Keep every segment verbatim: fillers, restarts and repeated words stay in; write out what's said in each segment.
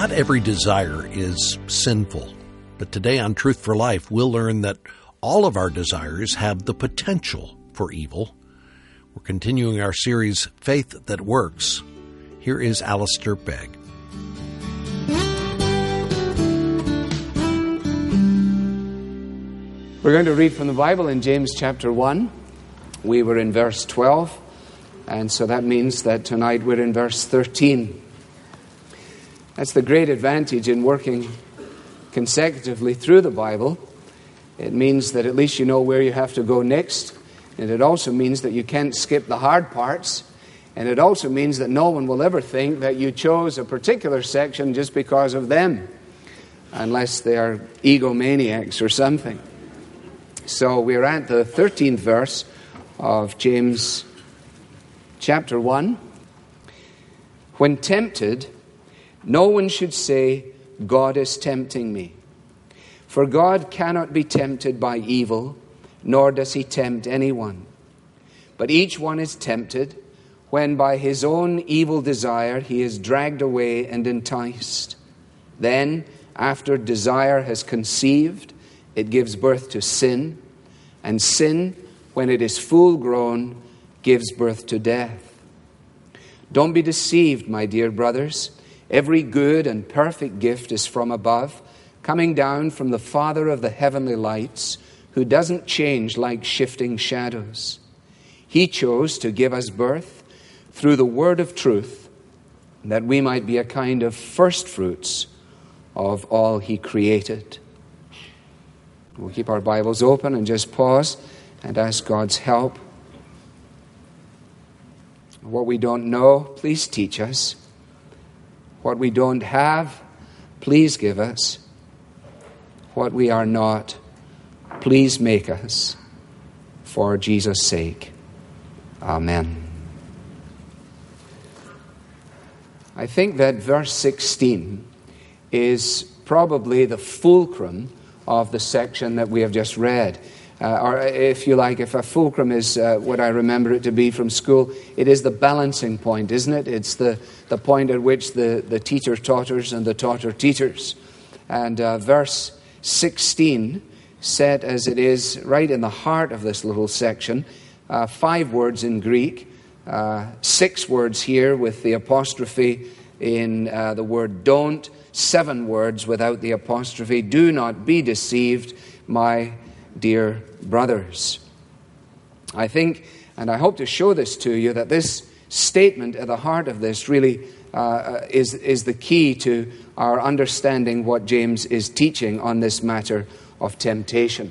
Not every desire is sinful, but today on Truth for Life, we'll learn that all of our desires have the potential for evil. We're continuing our series, Faith That Works. Here is Alistair Begg. We're going to read from the Bible in James chapter one. We were in verse twelve, and so that means that tonight we're in verse thirteen. That's the great advantage in working consecutively through the Bible. It means that at least you know where you have to go next, and it also means that you can't skip the hard parts, and it also means that no one will ever think that you chose a particular section just because of them, unless they are egomaniacs or something. So we're at the thirteenth verse of James chapter one. When tempted, no one should say, God is tempting me. For God cannot be tempted by evil, nor does he tempt anyone. But each one is tempted when by his own evil desire he is dragged away and enticed. Then, after desire has conceived, it gives birth to sin, and sin, when it is full grown, gives birth to death. Don't be deceived, my dear brothers. Every good and perfect gift is from above, coming down from the Father of the heavenly lights, who doesn't change like shifting shadows. He chose to give us birth through the word of truth, that we might be a kind of first fruits of all he created. We'll keep our Bibles open and just pause and ask God's help. What we don't know, please teach us. What we don't have, please give us. What we are not, please make us. For Jesus' sake. Amen. I think that verse sixteen is probably the fulcrum of the section that we have just read. Uh, or if you like, if a fulcrum is uh, what I remember it to be from school, it is the balancing point, isn't it? It's the, the point at which the, the teacher taughters and the taughter teeters. And uh, verse sixteen, set as it is right in the heart of this little section, uh, five words in Greek, uh, six words here with the apostrophe in uh, the word don't, seven words without the apostrophe. Do not be deceived, my dear brothers. I think, and I hope to show this to you, that this statement at the heart of this really uh, is, is the key to our understanding what James is teaching on this matter of temptation.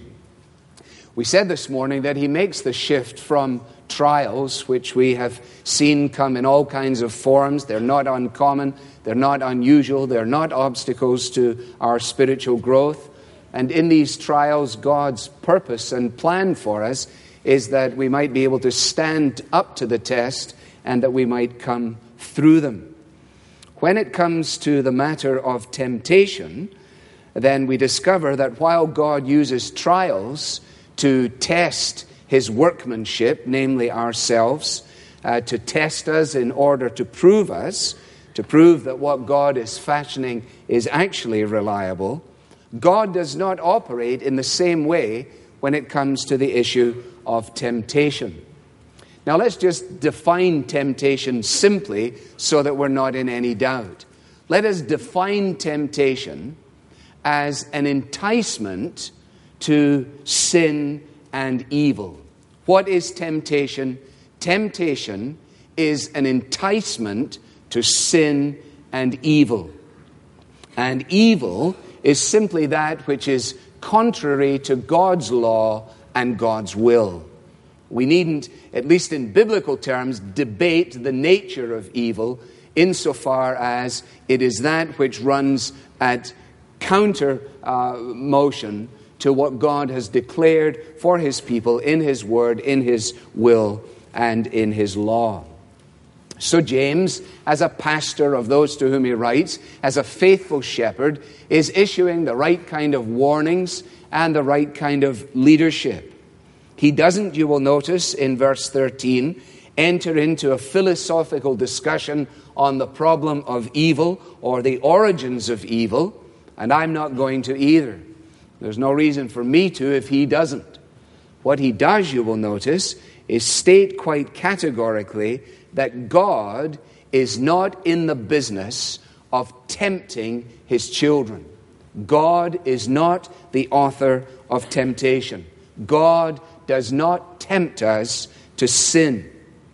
We said this morning that he makes the shift from trials, which we have seen come in all kinds of forms. They're not uncommon, they're not unusual, they're not obstacles to our spiritual growth. And in these trials, God's purpose and plan for us is that we might be able to stand up to the test and that we might come through them. When it comes to the matter of temptation, then we discover that while God uses trials to test his workmanship, namely ourselves, uh, to test us in order to prove us, to prove that what God is fashioning is actually reliable, God does not operate in the same way when it comes to the issue of temptation. Now let's just define temptation simply so that we're not in any doubt. Let us define temptation as an enticement to sin and evil. What is temptation? Temptation is an enticement to sin and evil. And evil is simply that which is contrary to God's law and God's will. We needn't, at least in biblical terms, debate the nature of evil insofar as it is that which runs at counter uh, motion to what God has declared for his people in his word, in his will, and in his law. So James, as a pastor of those to whom he writes, as a faithful shepherd, is issuing the right kind of warnings and the right kind of leadership. He doesn't, you will notice in verse thirteen, enter into a philosophical discussion on the problem of evil or the origins of evil, and I'm not going to either. There's no reason for me to if he doesn't. What he does, you will notice, is state quite categorically that God is not in the business of tempting his children. God is not the author of temptation. God does not tempt us to sin.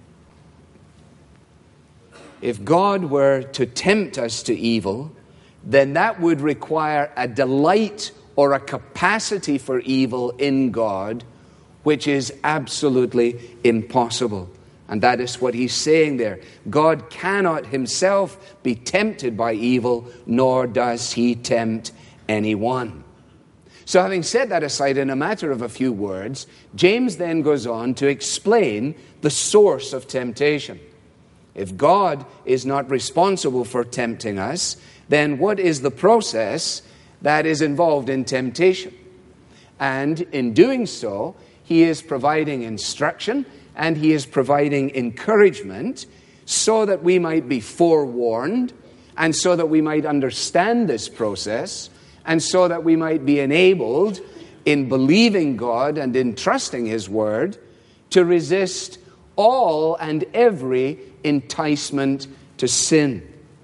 If God were to tempt us to evil, then that would require a delight or a capacity for evil in God, which is absolutely impossible. And that is what he's saying there. God cannot himself be tempted by evil, nor does he tempt anyone. So having set that aside in a matter of a few words, James then goes on to explain the source of temptation. If God is not responsible for tempting us, then what is the process that is involved in temptation? And in doing so, he is providing instruction and he is providing encouragement so that we might be forewarned and so that we might understand this process and so that we might be enabled in believing God and in trusting his word to resist all and every enticement to sin.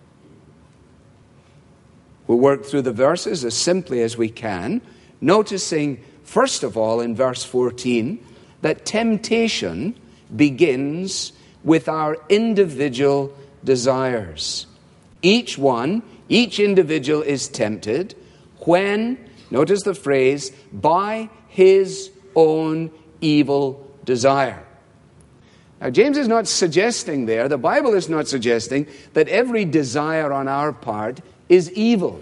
We'll work through the verses as simply as we can, noticing, first of all, in verse fourteen, that temptation begins with our individual desires. Each one, each individual is tempted when, notice the phrase, by his own evil desire. Now, James is not suggesting there, the Bible is not suggesting that every desire on our part is evil.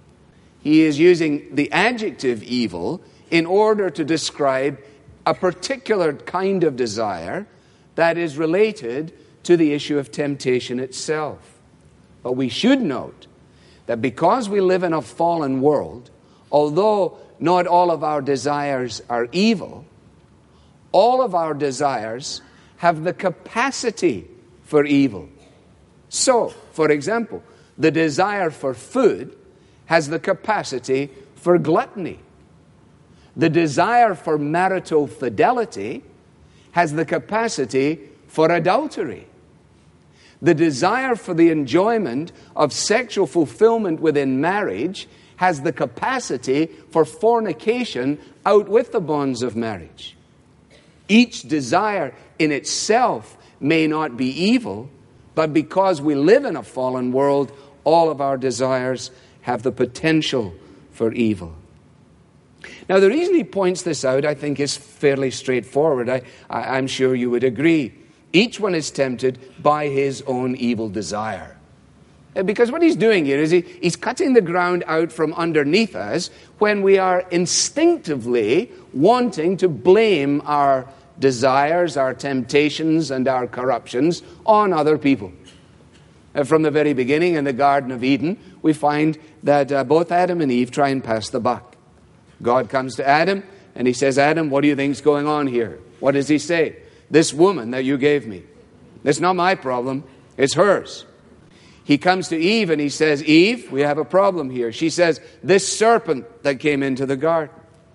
He is using the adjective evil in order to describe a particular kind of desire that is related to the issue of temptation itself. But we should note that because we live in a fallen world, although not all of our desires are evil, all of our desires have the capacity for evil. So, for example, the desire for food has the capacity for gluttony. The desire for marital fidelity has the capacity for adultery. The desire for the enjoyment of sexual fulfillment within marriage has the capacity for fornication out with the bonds of marriage. Each desire in itself may not be evil, but because we live in a fallen world, all of our desires have the potential for evil. Now, the reason he points this out, I think, is fairly straightforward. I, I, I'm sure you would agree. Each one is tempted by his own evil desire. Because what he's doing here is he, he's cutting the ground out from underneath us when we are instinctively wanting to blame our desires, our temptations, and our corruptions on other people. Uh, from the very beginning in the Garden of Eden, we find that uh, both Adam and Eve try and pass the buck. God comes to Adam and he says, Adam, what do you think is going on here? What does he say? This woman that you gave me. It's not my problem. It's hers. He comes to Eve and he says, Eve, we have a problem here. She says, this serpent that came into the garden.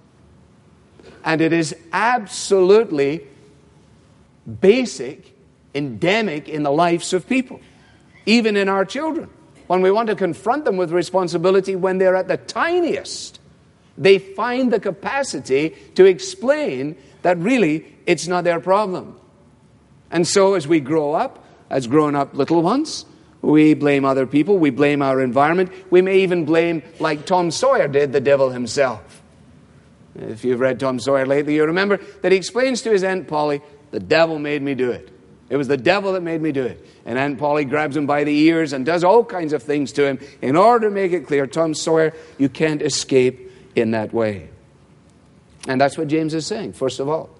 And it is absolutely basic, endemic in the lives of people, even in our children. When we want to confront them with responsibility when they're at the tiniest, they find the capacity to explain that really it's not their problem. And so as we grow up, as grown-up little ones, we blame other people, we blame our environment, we may even blame, like Tom Sawyer did, the devil himself. If you've read Tom Sawyer lately, you remember that he explains to his Aunt Polly, the devil made me do it. It was the devil that made me do it. And Aunt Polly grabs him by the ears and does all kinds of things to him in order to make it clear, Tom Sawyer, you can't escape in that way. And that's what James is saying, first of all.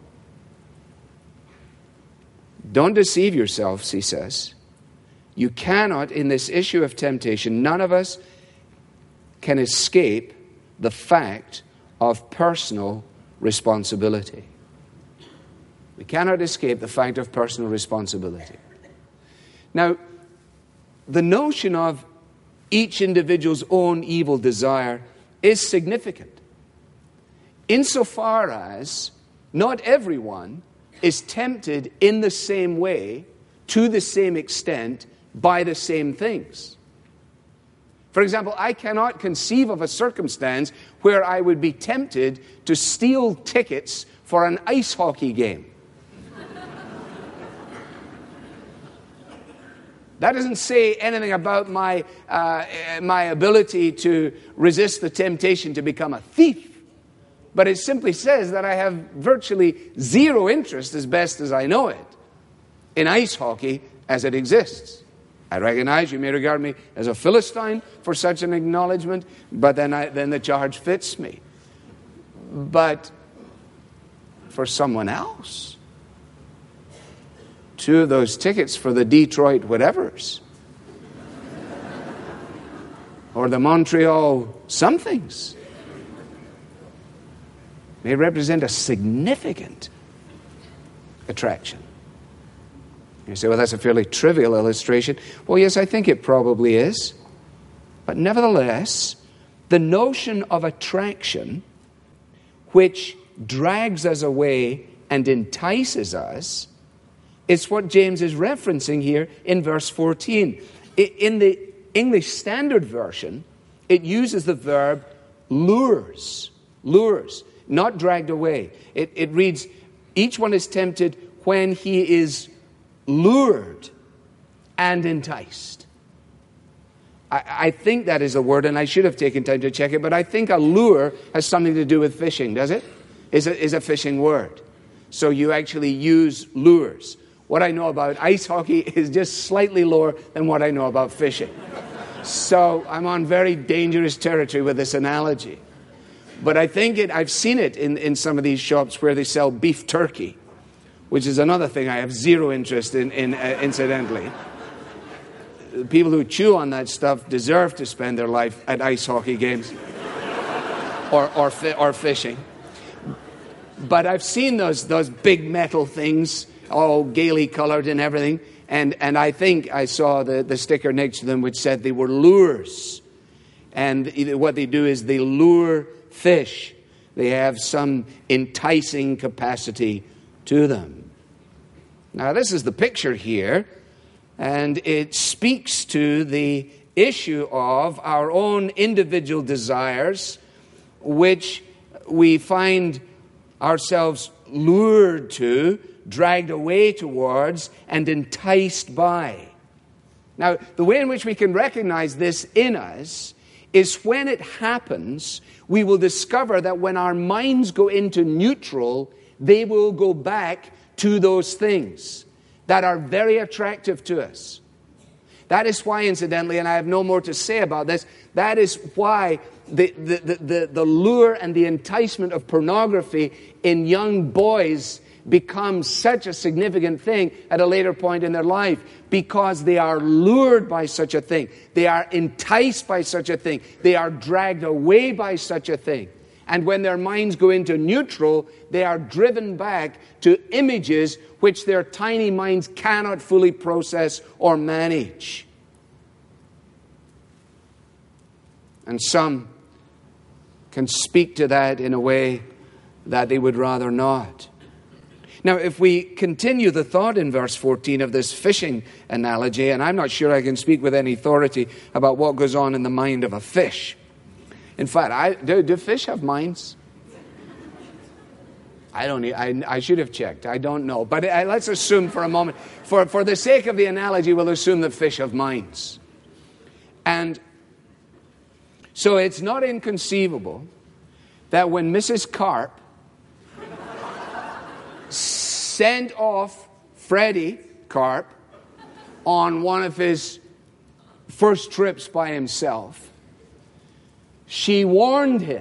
Don't deceive yourselves, he says. You cannot, in this issue of temptation, none of us can escape the fact of personal responsibility. We cannot escape the fact of personal responsibility. Now, the notion of each individual's own evil desire is significant, insofar as not everyone is tempted in the same way, to the same extent, by the same things. For example, I cannot conceive of a circumstance where I would be tempted to steal tickets for an ice hockey game. That doesn't say anything about my, uh, my ability to resist the temptation to become a thief. But it simply says that I have virtually zero interest, as best as I know it, in ice hockey as it exists. I recognize you may regard me as a Philistine for such an acknowledgement, but then, I, then the charge fits me. But for someone else, two of those tickets for the Detroit whatevers or the Montreal somethings may represent a significant attraction. You say, well, that's a fairly trivial illustration. Well, yes, I think it probably is. But nevertheless, the notion of attraction, which drags us away and entices us, is what James is referencing here in verse fourteen. In the English Standard Version, it uses the verb lures. Lures, not dragged away. It, it reads, each one is tempted when he is lured and enticed. I, I think that is a word, and I should have taken time to check it, but I think a lure has something to do with fishing, does it? Is a, is a fishing word. So you actually use lures. What I know about ice hockey is just slightly lower than what I know about fishing. So I'm on very dangerous territory with this analogy. But I think it, I've seen it in, in some of these shops where they sell beef turkey, which is another thing I have zero interest in, in uh, incidentally. People who chew on that stuff deserve to spend their life at ice hockey games or, or, fi- or fishing. But I've seen those, those big metal things, all gaily colored and everything. And, and I think I saw the, the sticker next to them which said they were lures. And what they do is they lure fish. They have some enticing capacity to them. Now, this is the picture here, and it speaks to the issue of our own individual desires, which we find ourselves lured to, dragged away towards, and enticed by. Now, the way in which we can recognize this in us is when it happens, we will discover that when our minds go into neutral, they will go back to those things that are very attractive to us. That is why, incidentally, and I have no more to say about this, that is why the, the, the, the, the lure and the enticement of pornography in young boys becomes such a significant thing at a later point in their life, because they are lured by such a thing. They are enticed by such a thing. They are dragged away by such a thing. And when their minds go into neutral, they are driven back to images which their tiny minds cannot fully process or manage. And some can speak to that in a way that they would rather not. Now, if we continue the thought in verse fourteen of this fishing analogy, and I'm not sure I can speak with any authority about what goes on in the mind of a fish. In fact, I, do, do fish have minds? I don't. I, I should have checked. I don't know. But I, let's assume for a moment, for, for the sake of the analogy, we'll assume that fish have minds. And so it's not inconceivable that when Missus Carp sent off Freddie Carp on one of his first trips by himself, she warned him,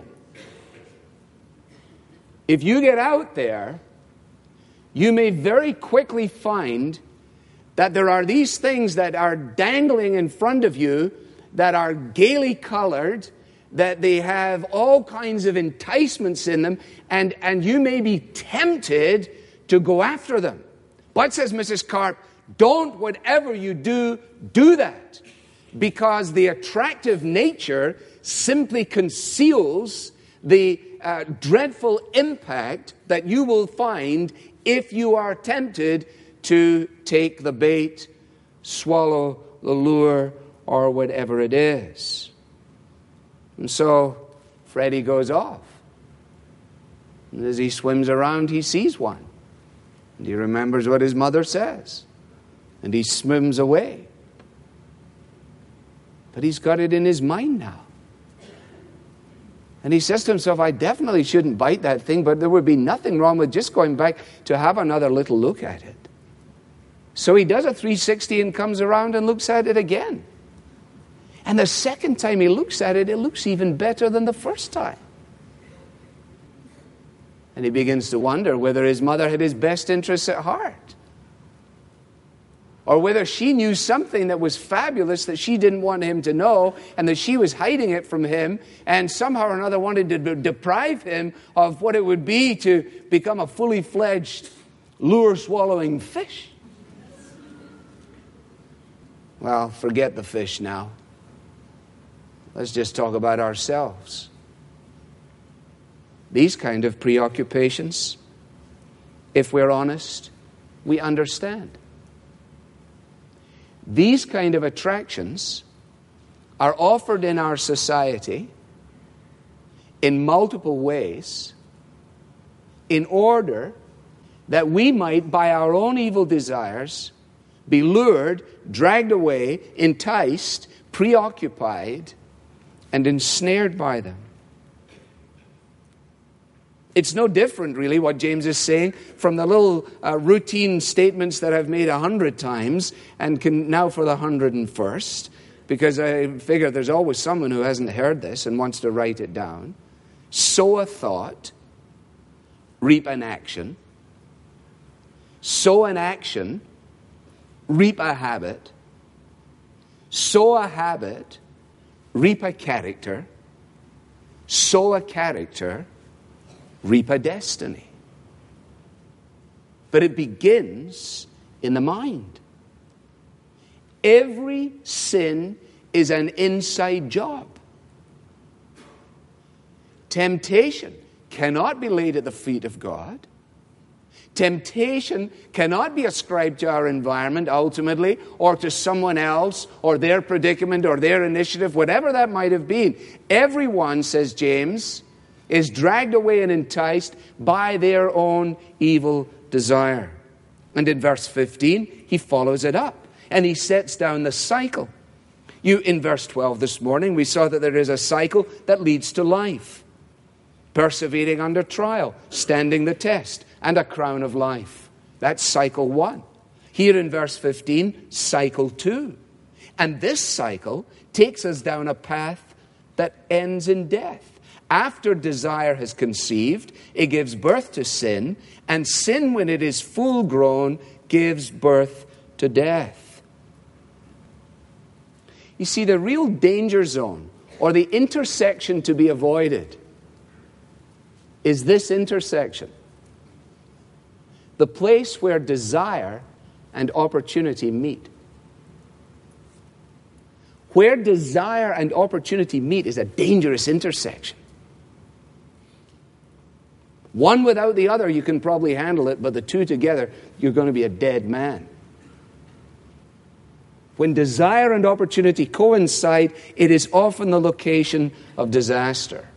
if you get out there, you may very quickly find that there are these things that are dangling in front of you that are gaily colored, that they have all kinds of enticements in them, and, and you may be tempted to go after them. But, says Missus Carp, don't, whatever you do, do that. Because the attractive nature simply conceals the uh, dreadful impact that you will find if you are tempted to take the bait, swallow the lure, or whatever it is. And so Freddie goes off. And as he swims around, he sees one. And he remembers what his mother says. And he swims away. But he's got it in his mind now. And he says to himself, I definitely shouldn't bite that thing, but there would be nothing wrong with just going back to have another little look at it. So he does a three sixty and comes around and looks at it again. And the second time he looks at it, it looks even better than the first time. And he begins to wonder whether his mother had his best interests at heart. Or whether she knew something that was fabulous that she didn't want him to know, and that she was hiding it from him, and somehow or another wanted to de- deprive him of what it would be to become a fully fledged lure-swallowing fish. Well, forget the fish now. Let's just talk about ourselves. These kind of preoccupations, if we're honest, we understand. These kind of attractions are offered in our society in multiple ways in order that we might, by our own evil desires, be lured, dragged away, enticed, preoccupied, and ensnared by them. It's no different, really, what James is saying from the little uh, routine statements that I've made a hundred times and can now for the hundred and first, because I figure there's always someone who hasn't heard this and wants to write it down. Sow a thought, reap an action. Sow an action, reap a habit. Sow a habit, reap a character. Sow a character, reap a destiny. But it begins in the mind. Every sin is an inside job. Temptation cannot be laid at the feet of God. Temptation cannot be ascribed to our environment ultimately, or to someone else, or their predicament, or their initiative, whatever that might have been. Everyone, says James, is dragged away and enticed by their own evil desire. And in verse fifteen, he follows it up, and he sets down the cycle. You, in verse twelve this morning, we saw that there is a cycle that leads to life. Persevering under trial, standing the test, and a crown of life. That's cycle one. Here in verse fifteen, cycle two. And this cycle takes us down a path that ends in death. After desire has conceived, it gives birth to sin, and sin, when it is full grown, gives birth to death. You see, the real danger zone, or the intersection to be avoided, is this intersection. The place where desire and opportunity meet. Where desire and opportunity meet is a dangerous intersection. One without the other, you can probably handle it, but the two together, you're going to be a dead man. When desire and opportunity coincide, it is often the location of disaster.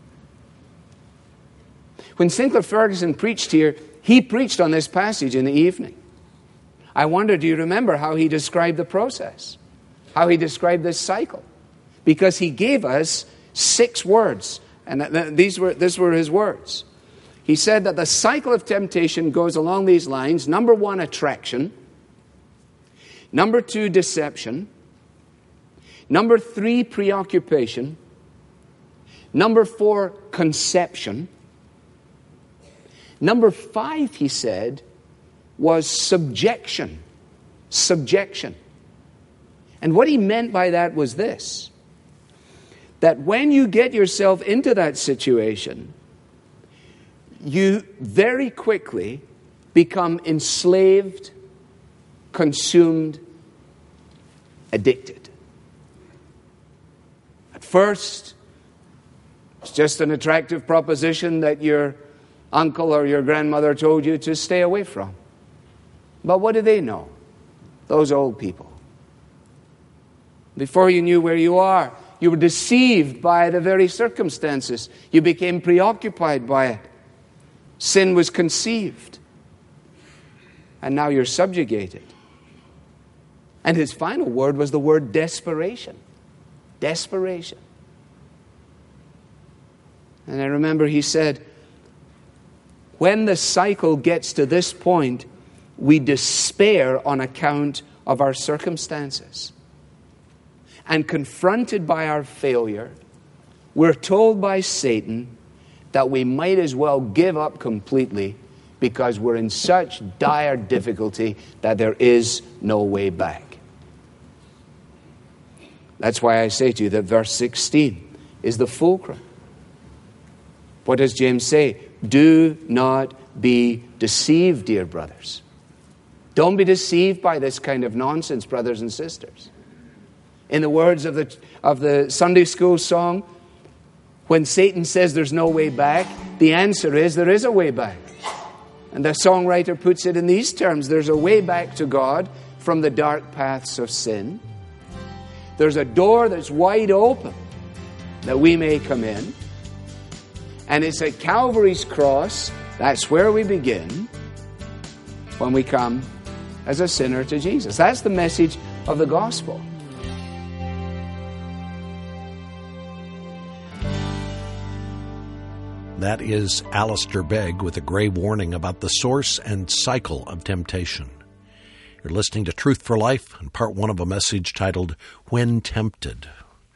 When Sinclair Ferguson preached here, he preached on this passage in the evening. I wonder, do you remember how he described the process? How he described this cycle? Because he gave us six words, and these were, these were his words. He said that the cycle of temptation goes along these lines. Number one, attraction. Number two, deception. Number three, preoccupation. Number four, conception. Number five, he said, was subjection. Subjection. And what he meant by that was this: that when you get yourself into that situation, you very quickly become enslaved, consumed, addicted. At first, it's just an attractive proposition that your uncle or your grandmother told you to stay away from. But what do they know? Those old people. Before you knew where you are, you were deceived by the very circumstances. You became preoccupied by it. Sin was conceived. And now you're subjugated. And his final word was the word desperation. Desperation. And I remember he said, when the cycle gets to this point, we despair on account of our circumstances. And confronted by our failure, we're told by Satan that we might as well give up completely because we're in such dire difficulty that there is no way back. That's why I say to you that verse sixteen is the fulcrum. What does James say? Do not be deceived, dear brothers. Don't be deceived by this kind of nonsense, brothers and sisters. In the words of the of the Sunday school song, when Satan says there's no way back, the answer is there is a way back. And the songwriter puts it in these terms. There's a way back to God from the dark paths of sin. There's a door that's wide open that we may come in. And it's at Calvary's cross, that's where we begin, when we come as a sinner to Jesus. That's the message of the gospel. That is Alistair Begg with a grave warning about the source and cycle of temptation. You're listening to Truth for Life and part one of a message titled, When Tempted.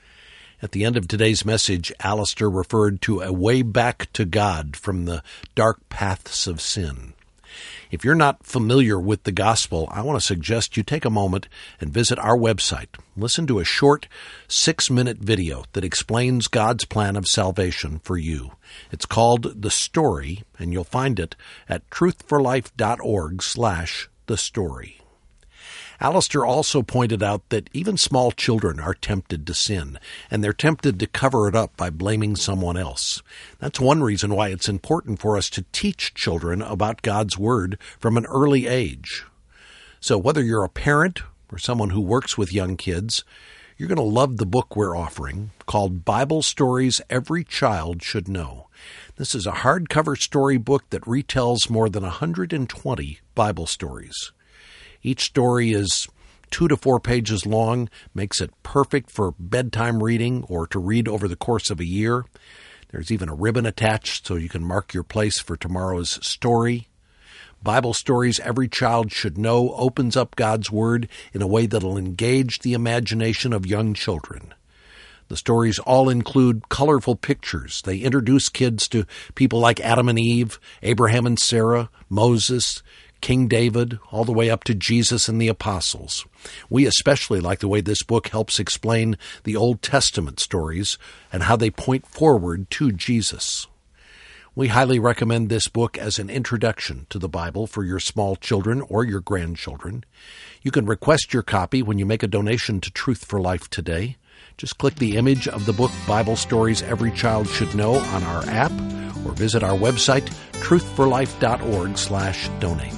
At the end of today's message, Alistair referred to a way back to God from the dark paths of sin. If you're not familiar with the gospel, I want to suggest you take a moment and visit our website. Listen to a short six-minute video that explains God's plan of salvation for you. It's called The Story, and you'll find it at truthforlife.org slash the story. Alistair also pointed out that even small children are tempted to sin, and they're tempted to cover it up by blaming someone else. That's one reason why it's important for us to teach children about God's Word from an early age. So whether you're a parent or someone who works with young kids, you're going to love the book we're offering called Bible Stories Every Child Should Know. This is a hardcover storybook that retells more than one hundred twenty Bible stories. Each story is two to four pages long, makes it perfect for bedtime reading or to read over the course of a year. There's even a ribbon attached so you can mark your place for tomorrow's story. Bible Stories Every Child Should Know opens up God's Word in a way that'll engage the imagination of young children. The stories all include colorful pictures. They introduce kids to people like Adam and Eve, Abraham and Sarah, Moses, King David, all the way up to Jesus and the apostles. We especially like the way this book helps explain the Old Testament stories and how they point forward to Jesus. We highly recommend this book as an introduction to the Bible for your small children or your grandchildren. You can request your copy when you make a donation to Truth for Life today. Just click the image of the book Bible Stories Every Child Should Know on our app or visit our website, truthforlife.org slash donate.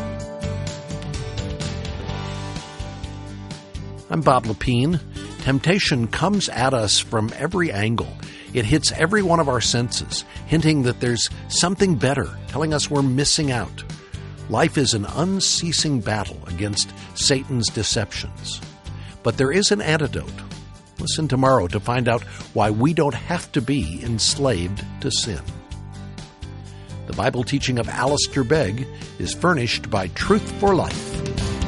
I'm Bob Lepine. Temptation comes at us from every angle. It hits every one of our senses, hinting that there's something better, telling us we're missing out. Life is an unceasing battle against Satan's deceptions. But there is an antidote. Listen tomorrow to find out why we don't have to be enslaved to sin. The Bible teaching of Alistair Begg is furnished by Truth for Life,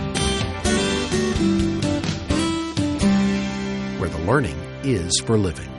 where the learning is for living.